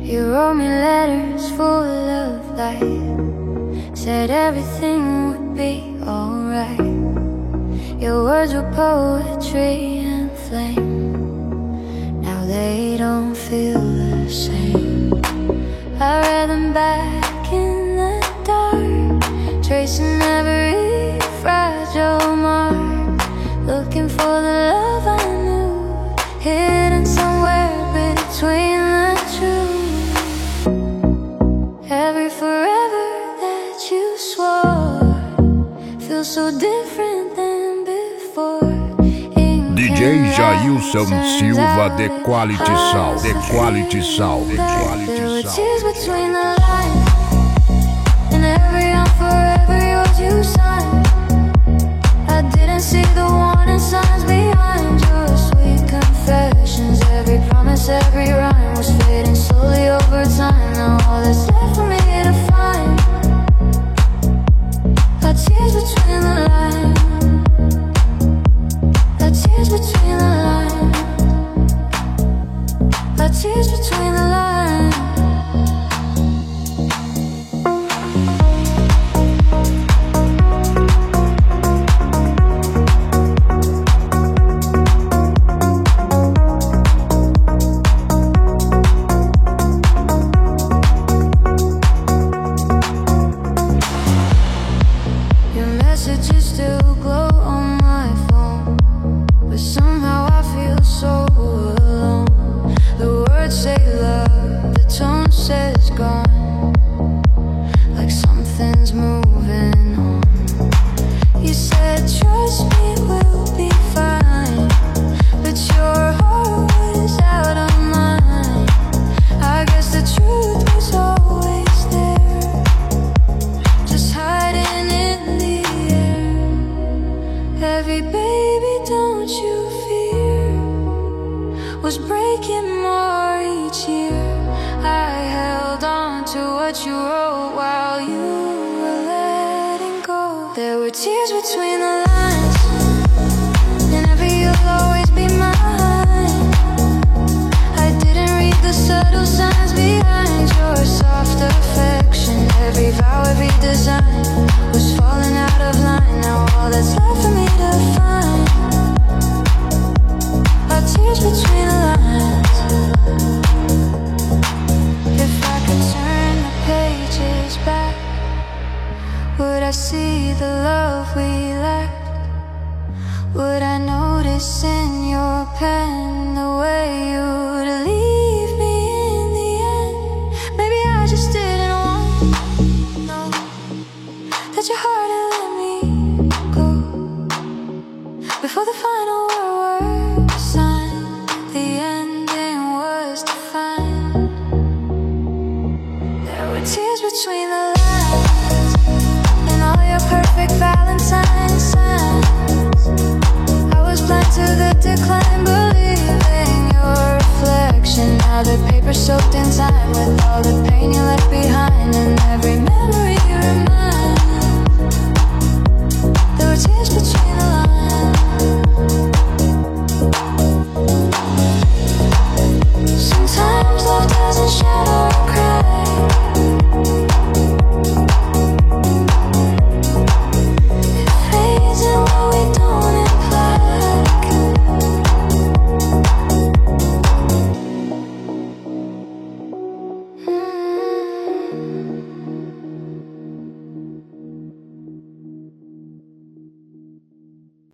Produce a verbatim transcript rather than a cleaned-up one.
You wrote me letters full of light, said everything would be alright. Your words were poetry and flame. Now they don't feel the same. I read them back in the dark, tracing every fragile mark, looking for the love I knew, hidden somewhere between the two. Every forever that you swore feels so different than before. D J Jailson Silva, The Quality Sound, The Quality Sound, The Quality Sound. Tears between the lines, and every unforever yours you signed. I didn't see the warning signs behind your sweet confessions. Every promise, every rhyme was fading slowly over time. Now all that's left for me to find are tears between the lines, are tears between the lines, are tears between the lines. Soaked in time with all the pain you left behind, and every memory you remind